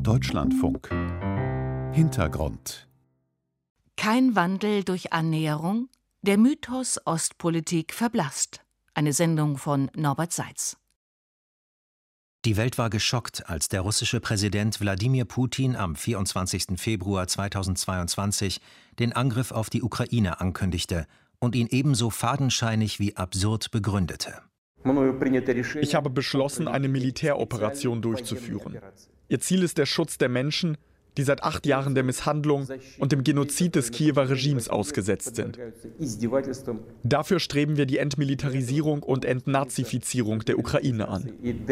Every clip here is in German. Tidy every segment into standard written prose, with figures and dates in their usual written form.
Deutschlandfunk. Hintergrund. Kein Wandel durch Annäherung? Der Mythos Ostpolitik verblasst. Eine Sendung von Norbert Seitz. Die Welt war geschockt, als der russische Präsident Wladimir Putin am 24. Februar 2022 den Angriff auf die Ukraine ankündigte und ihn ebenso fadenscheinig wie absurd begründete. Ich habe beschlossen, eine Militäroperation durchzuführen. Ihr Ziel ist der Schutz der Menschen, die seit 8 Jahren der Misshandlung und dem Genozid des Kiewer Regimes ausgesetzt sind. Dafür streben wir die Entmilitarisierung und Entnazifizierung der Ukraine an.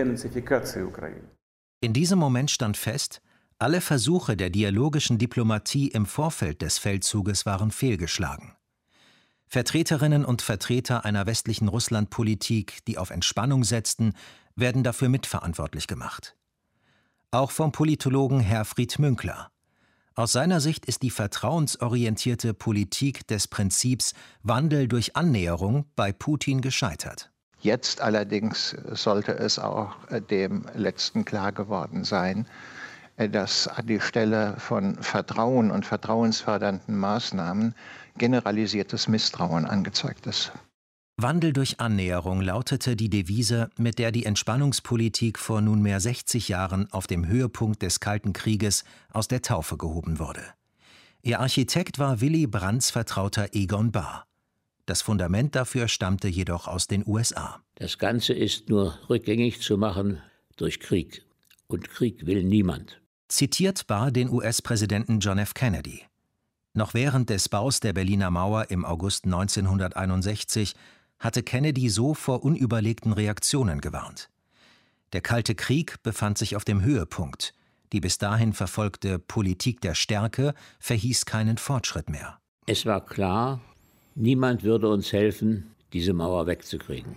In diesem Moment stand fest, alle Versuche der dialogischen Diplomatie im Vorfeld des Feldzuges waren fehlgeschlagen. Vertreterinnen und Vertreter einer westlichen Russlandpolitik, die auf Entspannung setzten, werden dafür mitverantwortlich gemacht. Auch vom Politologen Herfried Münkler. Aus seiner Sicht ist die vertrauensorientierte Politik des Prinzips Wandel durch Annäherung bei Putin gescheitert. Jetzt allerdings sollte es auch dem Letzten klar geworden sein, dass an die Stelle von Vertrauen und vertrauensfördernden Maßnahmen generalisiertes Misstrauen angezeigt ist. Wandel durch Annäherung lautete die Devise, mit der die Entspannungspolitik vor nunmehr 60 Jahren auf dem Höhepunkt des Kalten Krieges aus der Taufe gehoben wurde. Ihr Architekt war Willy Brandts Vertrauter Egon Bahr. Das Fundament dafür stammte jedoch aus den USA. Das Ganze ist nur rückgängig zu machen durch Krieg. Und Krieg will niemand. Zitiert Bahr den US-Präsidenten John F. Kennedy. Noch während des Baus der Berliner Mauer im August 1961 hatte Kennedy so vor unüberlegten Reaktionen gewarnt. Der Kalte Krieg befand sich auf dem Höhepunkt. Die bis dahin verfolgte Politik der Stärke verhieß keinen Fortschritt mehr. Es war klar, niemand würde uns helfen, diese Mauer wegzukriegen.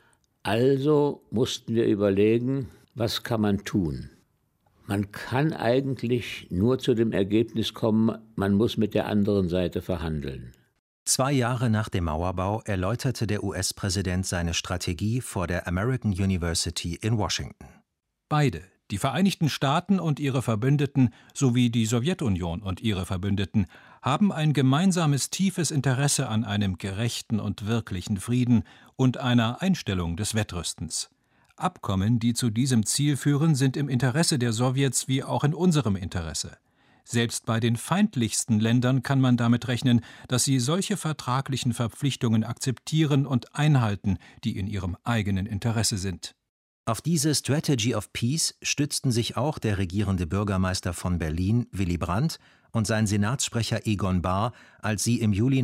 Also mussten wir überlegen, was kann man tun? Man kann eigentlich nur zu dem Ergebnis kommen, man muss mit der anderen Seite verhandeln. 2 Jahre nach dem Mauerbau erläuterte der US-Präsident seine Strategie vor der American University in Washington. Beide, die Vereinigten Staaten und ihre Verbündeten sowie die Sowjetunion und ihre Verbündeten, haben ein gemeinsames tiefes Interesse an einem gerechten und wirklichen Frieden und einer Einstellung des Wettrüstens. Abkommen, die zu diesem Ziel führen, sind im Interesse der Sowjets wie auch in unserem Interesse. Selbst bei den feindlichsten Ländern kann man damit rechnen, dass sie solche vertraglichen Verpflichtungen akzeptieren und einhalten, die in ihrem eigenen Interesse sind. Auf diese Strategy of Peace stützten sich auch der regierende Bürgermeister von Berlin, Willy Brandt, und sein Senatssprecher Egon Bahr, als sie im Juli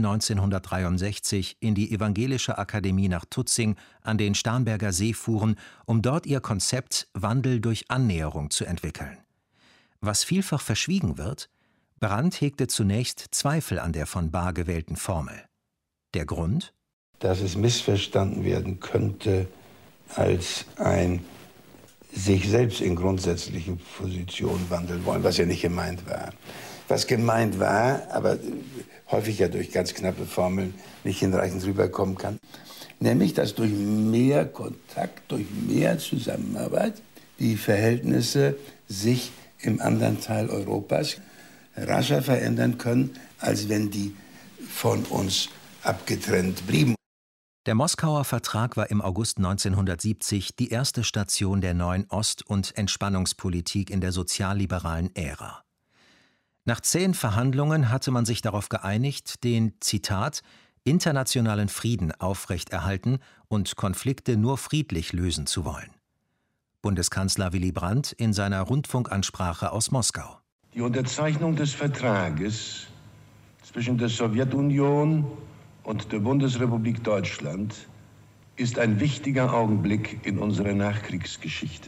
1963 in die Evangelische Akademie nach Tutzing an den Starnberger See fuhren, um dort ihr Konzept Wandel durch Annäherung zu entwickeln. Was vielfach verschwiegen wird: Brandt hegte zunächst Zweifel an der von Bahr gewählten Formel. Der Grund? Dass es missverstanden werden könnte als ein sich selbst in grundsätzliche Position wandeln wollen, was ja nicht gemeint war. Was gemeint war, aber häufig ja durch ganz knappe Formeln nicht hinreichend rüberkommen kann, nämlich, dass durch mehr Kontakt, durch mehr Zusammenarbeit die Verhältnisse sich im anderen Teil Europas rascher verändern können, als wenn die von uns abgetrennt blieben. Der Moskauer Vertrag war im August 1970 die erste Station der neuen Ost- und Entspannungspolitik in der sozialliberalen Ära. Nach zähen Verhandlungen hatte man sich darauf geeinigt, den, Zitat, internationalen Frieden aufrechterhalten und Konflikte nur friedlich lösen zu wollen. Bundeskanzler Willy Brandt in seiner Rundfunkansprache aus Moskau. Die Unterzeichnung des Vertrages zwischen der Sowjetunion und der Bundesrepublik Deutschland ist ein wichtiger Augenblick in unserer Nachkriegsgeschichte.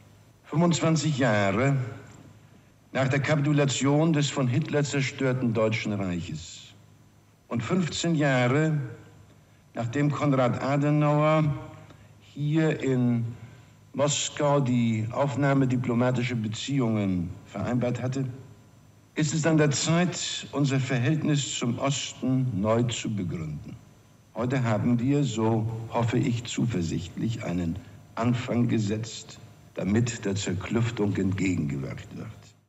25 Jahre nach der Kapitulation des von Hitler zerstörten Deutschen Reiches und 15 Jahre nachdem Konrad Adenauer hier in Moskau die Aufnahme diplomatischer Beziehungen vereinbart hatte, ist es an der Zeit, unser Verhältnis zum Osten neu zu begründen. Heute haben wir, so hoffe ich zuversichtlich, einen Anfang gesetzt, damit der Zerklüftung entgegengewirkt wird.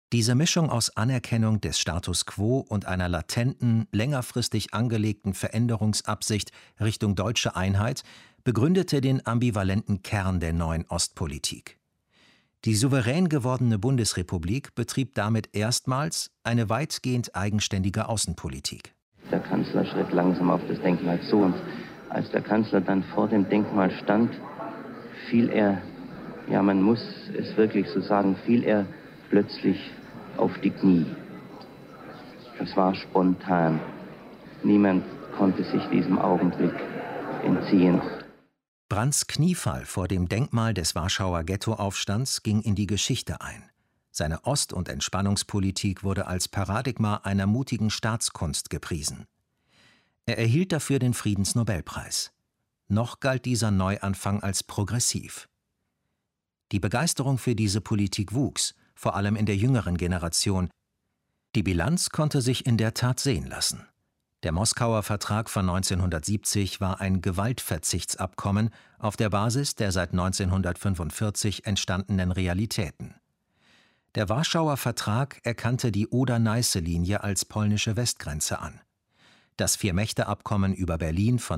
Diese Mischung aus Anerkennung des Status quo und einer latenten, längerfristig angelegten Veränderungsabsicht Richtung deutsche Einheit begründete den ambivalenten Kern der neuen Ostpolitik. Die souverän gewordene Bundesrepublik betrieb damit erstmals eine weitgehend eigenständige Außenpolitik. Der Kanzler schritt langsam auf das Denkmal zu und als der Kanzler dann vor dem Denkmal stand, fiel er, ja man muss es wirklich so sagen, fiel er plötzlich auf die Knie. Das war spontan. Niemand konnte sich diesem Augenblick entziehen. Brandts Kniefall vor dem Denkmal des Warschauer Ghettoaufstands ging in die Geschichte ein. Seine Ost- und Entspannungspolitik wurde als Paradigma einer mutigen Staatskunst gepriesen. Er erhielt dafür den Friedensnobelpreis. Noch galt dieser Neuanfang als progressiv. Die Begeisterung für diese Politik wuchs, vor allem in der jüngeren Generation. Die Bilanz konnte sich in der Tat sehen lassen. Der Moskauer Vertrag von 1970 war ein Gewaltverzichtsabkommen auf der Basis der seit 1945 entstandenen Realitäten. Der Warschauer Vertrag erkannte die Oder-Neiße-Linie als polnische Westgrenze an. Das Vier-Mächte-Abkommen über Berlin von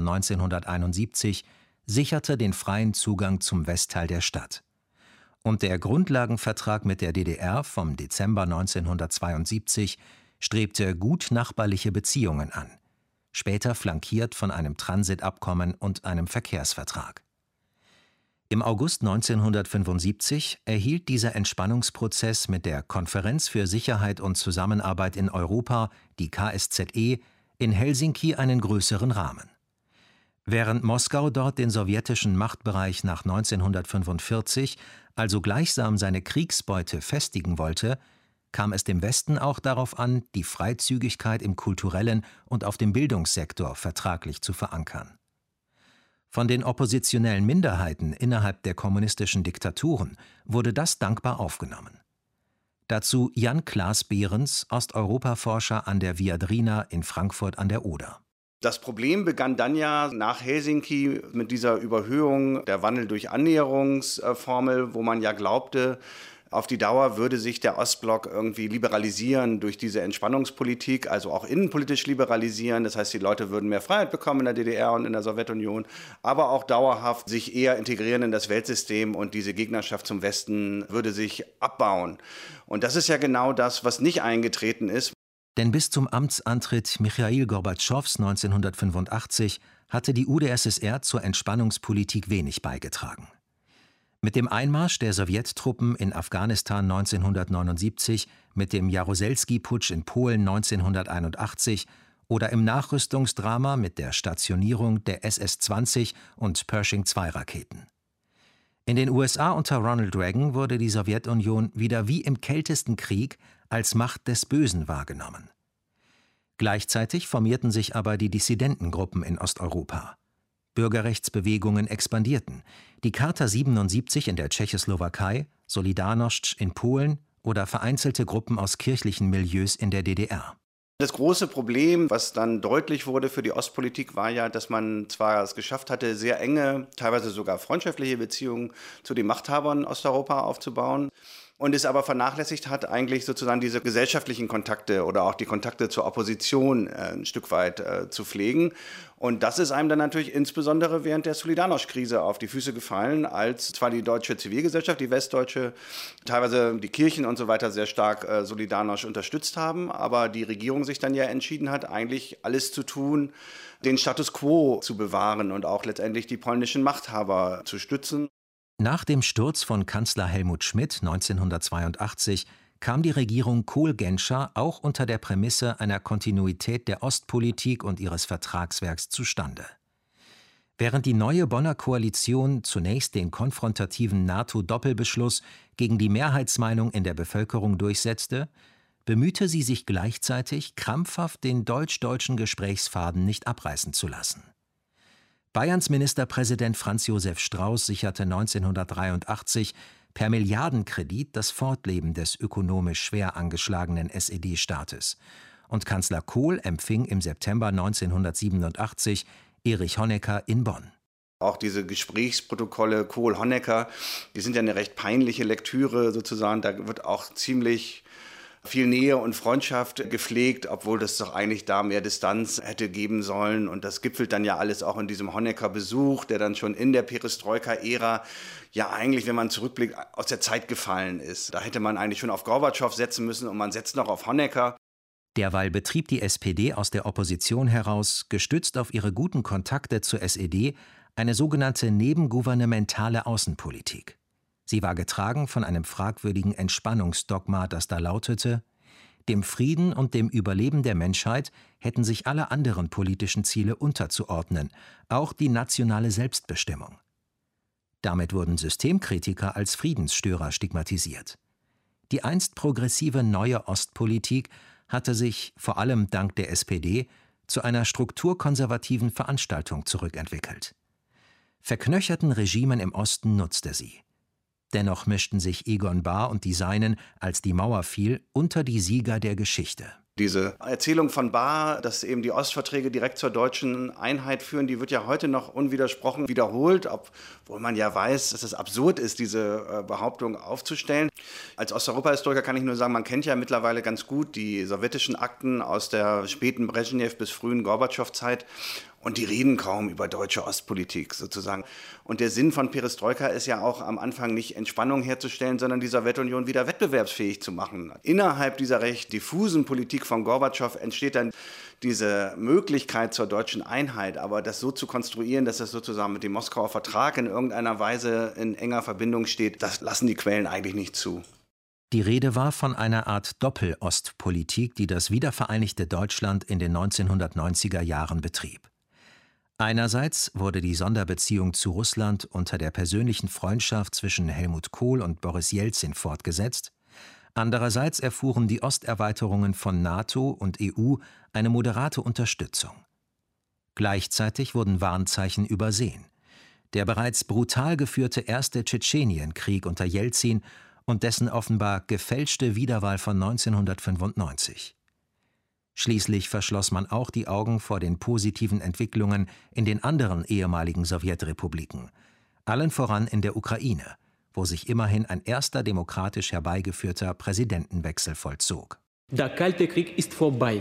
1971 sicherte den freien Zugang zum Westteil der Stadt. Und der Grundlagenvertrag mit der DDR vom Dezember 1972 strebte gutnachbarliche Beziehungen an, später flankiert von einem Transitabkommen und einem Verkehrsvertrag. Im August 1975 erhielt dieser Entspannungsprozess mit der Konferenz für Sicherheit und Zusammenarbeit in Europa, die KSZE, in Helsinki einen größeren Rahmen. Während Moskau dort den sowjetischen Machtbereich nach 1945, also gleichsam seine Kriegsbeute, festigen wollte, kam es dem Westen auch darauf an, die Freizügigkeit im kulturellen und auf dem Bildungssektor vertraglich zu verankern. Von den oppositionellen Minderheiten innerhalb der kommunistischen Diktaturen wurde das dankbar aufgenommen. Dazu Jan Klaas Behrens, Osteuropaforscher an der Viadrina in Frankfurt an der Oder. Das Problem begann dann ja nach Helsinki mit dieser Überhöhung der Wandel durch Annäherungsformel, wo man ja glaubte, auf die Dauer würde sich der Ostblock irgendwie liberalisieren durch diese Entspannungspolitik, also auch innenpolitisch liberalisieren. Das heißt, die Leute würden mehr Freiheit bekommen in der DDR und in der Sowjetunion, aber auch dauerhaft sich eher integrieren in das Weltsystem und diese Gegnerschaft zum Westen würde sich abbauen. Und das ist ja genau das, was nicht eingetreten ist. Denn bis zum Amtsantritt Michail Gorbatschows 1985 hatte die UdSSR zur Entspannungspolitik wenig beigetragen. Mit dem Einmarsch der Sowjettruppen in Afghanistan 1979, mit dem Jaruzelski-Putsch in Polen 1981 oder im Nachrüstungsdrama mit der Stationierung der SS-20 und Pershing-2-Raketen. In den USA unter Ronald Reagan wurde die Sowjetunion wieder wie im kältesten Krieg als Macht des Bösen wahrgenommen. Gleichzeitig formierten sich aber die Dissidentengruppen in Osteuropa. Bürgerrechtsbewegungen expandierten. Die Charta 77 in der Tschechoslowakei, Solidarność in Polen oder vereinzelte Gruppen aus kirchlichen Milieus in der DDR. Das große Problem, was dann deutlich wurde für die Ostpolitik, war ja, dass man zwar es geschafft hatte, sehr enge, teilweise sogar freundschaftliche Beziehungen zu den Machthabern in Osteuropa aufzubauen, und es aber vernachlässigt hat, eigentlich sozusagen diese gesellschaftlichen Kontakte oder auch die Kontakte zur Opposition ein Stück weit zu pflegen. Und das ist einem dann natürlich insbesondere während der Solidarność-Krise auf die Füße gefallen, als zwar die deutsche Zivilgesellschaft, die westdeutsche, teilweise die Kirchen und so weiter sehr stark Solidarność unterstützt haben, aber die Regierung sich dann ja entschieden hat, eigentlich alles zu tun, den Status quo zu bewahren und auch letztendlich die polnischen Machthaber zu stützen. Nach dem Sturz von Kanzler Helmut Schmidt 1982 kam die Regierung Kohl-Genscher auch unter der Prämisse einer Kontinuität der Ostpolitik und ihres Vertragswerks zustande. Während die neue Bonner Koalition zunächst den konfrontativen NATO-Doppelbeschluss gegen die Mehrheitsmeinung in der Bevölkerung durchsetzte, bemühte sie sich gleichzeitig, krampfhaft den deutsch-deutschen Gesprächsfaden nicht abreißen zu lassen. Bayerns Ministerpräsident Franz Josef Strauß sicherte 1983 per Milliardenkredit das Fortleben des ökonomisch schwer angeschlagenen SED-Staates. Und Kanzler Kohl empfing im September 1987 Erich Honecker in Bonn. Auch diese Gesprächsprotokolle Kohl-Honecker, die sind ja eine recht peinliche Lektüre sozusagen. Da wird auch ziemlich viel Nähe und Freundschaft gepflegt, obwohl das doch eigentlich da mehr Distanz hätte geben sollen. Und das gipfelt dann ja alles auch in diesem Honecker-Besuch, der dann schon in der Perestroika-Ära ja eigentlich, wenn man zurückblickt, aus der Zeit gefallen ist. Da hätte man eigentlich schon auf Gorbatschow setzen müssen und man setzt noch auf Honecker. Derweil betrieb die SPD aus der Opposition heraus, gestützt auf ihre guten Kontakte zur SED, eine sogenannte nebengouvernementale Außenpolitik. Sie war getragen von einem fragwürdigen Entspannungsdogma, das da lautete: Dem Frieden und dem Überleben der Menschheit hätten sich alle anderen politischen Ziele unterzuordnen, auch die nationale Selbstbestimmung. Damit wurden Systemkritiker als Friedensstörer stigmatisiert. Die einst progressive neue Ostpolitik hatte sich, vor allem dank der SPD, zu einer strukturkonservativen Veranstaltung zurückentwickelt. Verknöcherten Regimen im Osten nutzte sie. Dennoch mischten sich Egon Bahr und die Seinen, als die Mauer fiel, unter die Sieger der Geschichte. Diese Erzählung von Bahr, dass eben die Ostverträge direkt zur deutschen Einheit führen, die wird ja heute noch unwidersprochen wiederholt, obwohl man ja weiß, dass es absurd ist, diese Behauptung aufzustellen. Als Osteuropa-Historiker kann ich nur sagen, man kennt ja mittlerweile ganz gut die sowjetischen Akten aus der späten Brezhnev bis frühen Gorbatschow-Zeit. Und die reden kaum über deutsche Ostpolitik sozusagen. Und der Sinn von Perestroika ist ja auch am Anfang nicht Entspannung herzustellen, sondern die Sowjetunion wieder wettbewerbsfähig zu machen. Innerhalb dieser recht diffusen Politik von Gorbatschow entsteht dann diese Möglichkeit zur deutschen Einheit. Aber das so zu konstruieren, dass das sozusagen mit dem Moskauer Vertrag in irgendeiner Weise in enger Verbindung steht, das lassen die Quellen eigentlich nicht zu. Die Rede war von einer Art Doppel-Ostpolitik, die das wiedervereinigte Deutschland in den 1990er Jahren betrieb. Einerseits wurde die Sonderbeziehung zu Russland unter der persönlichen Freundschaft zwischen Helmut Kohl und Boris Jelzin fortgesetzt, andererseits erfuhren die Osterweiterungen von NATO und EU eine moderate Unterstützung. Gleichzeitig wurden Warnzeichen übersehen: der bereits brutal geführte erste Tschetschenienkrieg unter Jelzin und dessen offenbar gefälschte Wiederwahl von 1995. Schließlich verschloss man auch die Augen vor den positiven Entwicklungen in den anderen ehemaligen Sowjetrepubliken, allen voran in der Ukraine, wo sich immerhin ein erster demokratisch herbeigeführter Präsidentenwechsel vollzog. Der Kalte Krieg ist vorbei.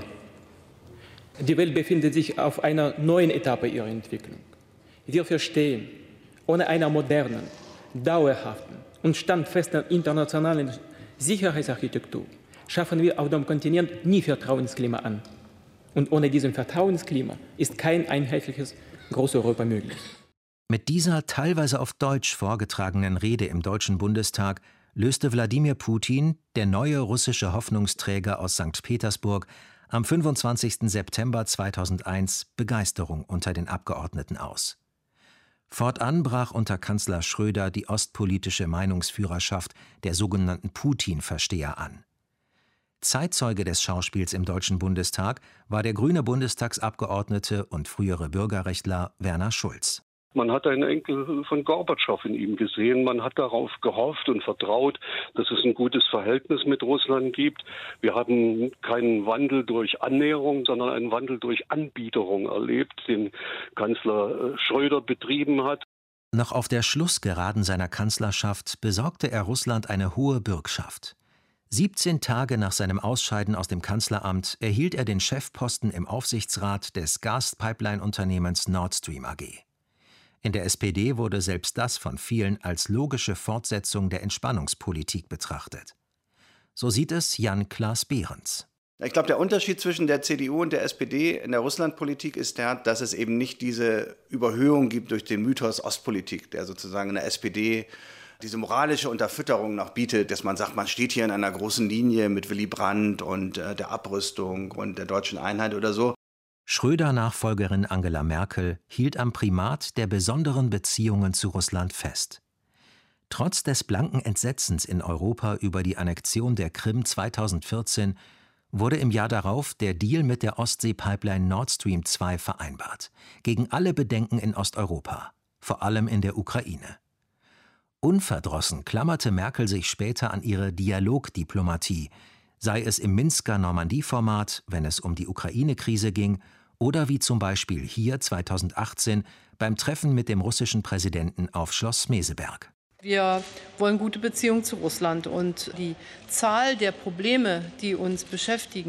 Die Welt befindet sich auf einer neuen Etappe ihrer Entwicklung. Wir verstehen, ohne einer modernen, dauerhaften und standfesten internationalen Sicherheitsarchitektur schaffen wir auf dem Kontinent nie Vertrauensklima an. Und ohne diesem Vertrauensklima ist kein einheitliches Großeuropa möglich. Mit dieser teilweise auf Deutsch vorgetragenen Rede im Deutschen Bundestag löste Wladimir Putin, der neue russische Hoffnungsträger aus St. Petersburg, am 25. September 2001 Begeisterung unter den Abgeordneten aus. Fortan brach unter Kanzler Schröder die ostpolitische Meinungsführerschaft der sogenannten Putin-Versteher an. Zeitzeuge des Schauspiels im Deutschen Bundestag war der grüne Bundestagsabgeordnete und frühere Bürgerrechtler Werner Schulz. Man hat einen Enkel von Gorbatschow in ihm gesehen. Man hat darauf gehofft und vertraut, dass es ein gutes Verhältnis mit Russland gibt. Wir haben keinen Wandel durch Annäherung, sondern einen Wandel durch Anbiederung erlebt, den Kanzler Schröder betrieben hat. Noch auf der Schlussgeraden seiner Kanzlerschaft besorgte er Russland eine hohe Bürgschaft. 17 Tage nach seinem Ausscheiden aus dem Kanzleramt erhielt er den Chefposten im Aufsichtsrat des Gaspipeline-Unternehmens Nord Stream AG. In der SPD wurde selbst das von vielen als logische Fortsetzung der Entspannungspolitik betrachtet. So sieht es Jan Klaas Behrens. Ich glaube, der Unterschied zwischen der CDU und der SPD in der Russlandpolitik ist der, dass es eben nicht diese Überhöhung gibt durch den Mythos Ostpolitik, der sozusagen in der SPD diese moralische Unterfütterung noch bietet, dass man sagt, man steht hier in einer großen Linie mit Willy Brandt und der Abrüstung und der deutschen Einheit oder so. Schröder-Nachfolgerin Angela Merkel hielt am Primat der besonderen Beziehungen zu Russland fest. Trotz des blanken Entsetzens in Europa über die Annexion der Krim 2014 wurde im Jahr darauf der Deal mit der Ostsee-Pipeline Nord Stream 2 vereinbart, gegen alle Bedenken in Osteuropa, vor allem in der Ukraine. Unverdrossen klammerte Merkel sich später an ihre Dialogdiplomatie, sei es im Minsker Normandie-Format, wenn es um die Ukraine-Krise ging, oder wie zum Beispiel hier 2018 beim Treffen mit dem russischen Präsidenten auf Schloss Meseberg. Wir wollen gute Beziehungen zu Russland und die Zahl der Probleme, die uns beschäftigen,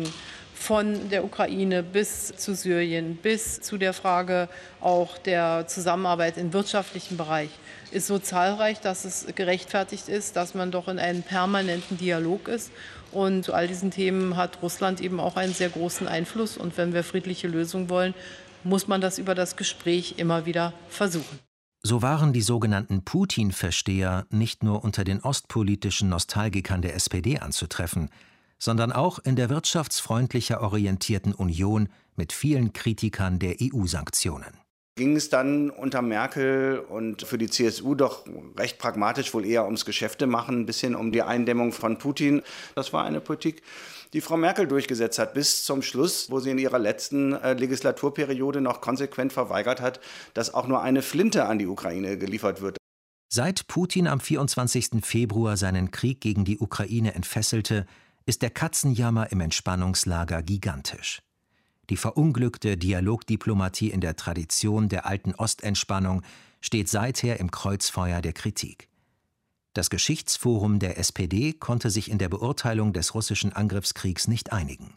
von der Ukraine bis zu Syrien, bis zu der Frage auch der Zusammenarbeit im wirtschaftlichen Bereich, ist so zahlreich, dass es gerechtfertigt ist, dass man doch in einem permanenten Dialog ist. Und zu all diesen Themen hat Russland eben auch einen sehr großen Einfluss. Und wenn wir friedliche Lösungen wollen, muss man das über das Gespräch immer wieder versuchen. So waren die sogenannten Putin-Versteher nicht nur unter den ostpolitischen Nostalgikern der SPD anzutreffen, sondern auch in der wirtschaftsfreundlicher orientierten Union mit vielen Kritikern der EU-Sanktionen. Ging es dann unter Merkel und für die CSU doch recht pragmatisch wohl eher ums Geschäftemachen, ein bisschen um die Eindämmung von Putin. Das war eine Politik, die Frau Merkel durchgesetzt hat, bis zum Schluss, wo sie in ihrer letzten Legislaturperiode noch konsequent verweigert hat, dass auch nur eine Flinte an die Ukraine geliefert wird. Seit Putin am 24. Februar seinen Krieg gegen die Ukraine entfesselte, ist der Katzenjammer im Entspannungslager gigantisch. Die verunglückte Dialogdiplomatie in der Tradition der alten Ostentspannung steht seither im Kreuzfeuer der Kritik. Das Geschichtsforum der SPD konnte sich in der Beurteilung des russischen Angriffskriegs nicht einigen.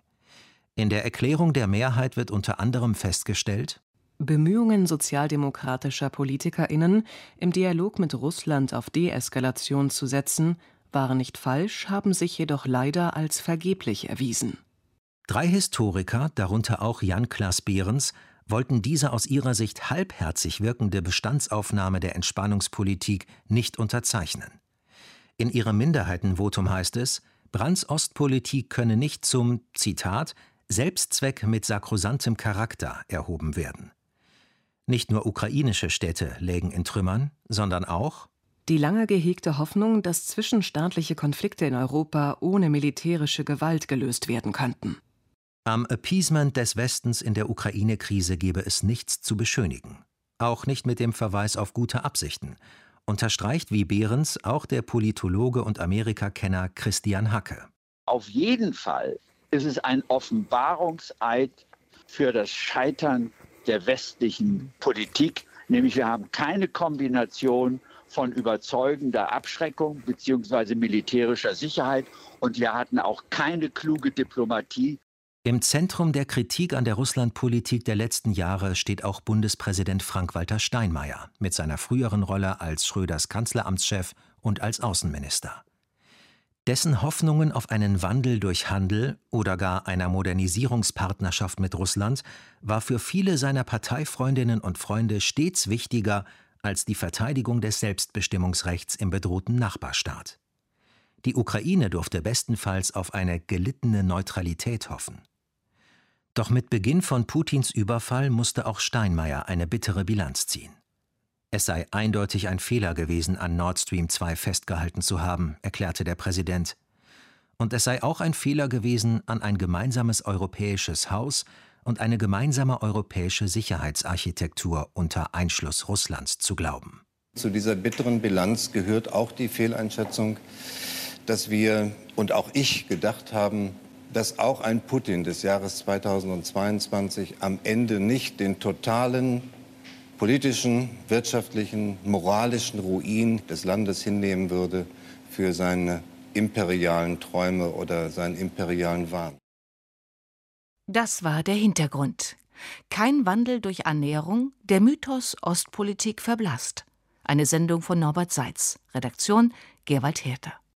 In der Erklärung der Mehrheit wird unter anderem festgestellt: Bemühungen sozialdemokratischer PolitikerInnen, im Dialog mit Russland auf Deeskalation zu setzen, waren nicht falsch, haben sich jedoch leider als vergeblich erwiesen. 3 Historiker, darunter auch Jan-Klaas Behrens, wollten diese aus ihrer Sicht halbherzig wirkende Bestandsaufnahme der Entspannungspolitik nicht unterzeichnen. In ihrem Minderheitenvotum heißt es, Brandts Ostpolitik könne nicht zum, Zitat, Selbstzweck mit sakrosantem Charakter erhoben werden. Nicht nur ukrainische Städte lägen in Trümmern, sondern auch die lange gehegte Hoffnung, dass zwischenstaatliche Konflikte in Europa ohne militärische Gewalt gelöst werden könnten. Am Appeasement des Westens in der Ukraine-Krise gebe es nichts zu beschönigen. Auch nicht mit dem Verweis auf gute Absichten, unterstreicht wie Behrens auch der Politologe und Amerikakenner Christian Hacke. Auf jeden Fall ist es ein Offenbarungseid für das Scheitern der westlichen Politik, nämlich wir haben keine Kombination von überzeugender Abschreckung bzw. militärischer Sicherheit und wir hatten auch keine kluge Diplomatie. Im Zentrum der Kritik an der Russlandpolitik der letzten Jahre steht auch Bundespräsident Frank-Walter Steinmeier mit seiner früheren Rolle als Schröders Kanzleramtschef und als Außenminister. Dessen Hoffnungen auf einen Wandel durch Handel oder gar einer Modernisierungspartnerschaft mit Russland war für viele seiner Parteifreundinnen und Freunde stets wichtiger als die Verteidigung des Selbstbestimmungsrechts im bedrohten Nachbarstaat. Die Ukraine durfte bestenfalls auf eine gelittene Neutralität hoffen. Doch mit Beginn von Putins Überfall musste auch Steinmeier eine bittere Bilanz ziehen. Es sei eindeutig ein Fehler gewesen, an Nord Stream 2 festgehalten zu haben, erklärte der Präsident. Und es sei auch ein Fehler gewesen, an ein gemeinsames europäisches Haus und eine gemeinsame europäische Sicherheitsarchitektur unter Einschluss Russlands zu glauben. Zu dieser bitteren Bilanz gehört auch die Fehleinschätzung, dass wir und auch ich gedacht haben, dass auch ein Putin des Jahres 2022 am Ende nicht den totalen politischen, wirtschaftlichen, moralischen Ruin des Landes hinnehmen würde für seine imperialen Träume oder seinen imperialen Wahn. Das war der Hintergrund. Kein Wandel durch Annäherung, der Mythos Ostpolitik verblasst. Eine Sendung von Norbert Seitz. Redaktion Gerwald Herter.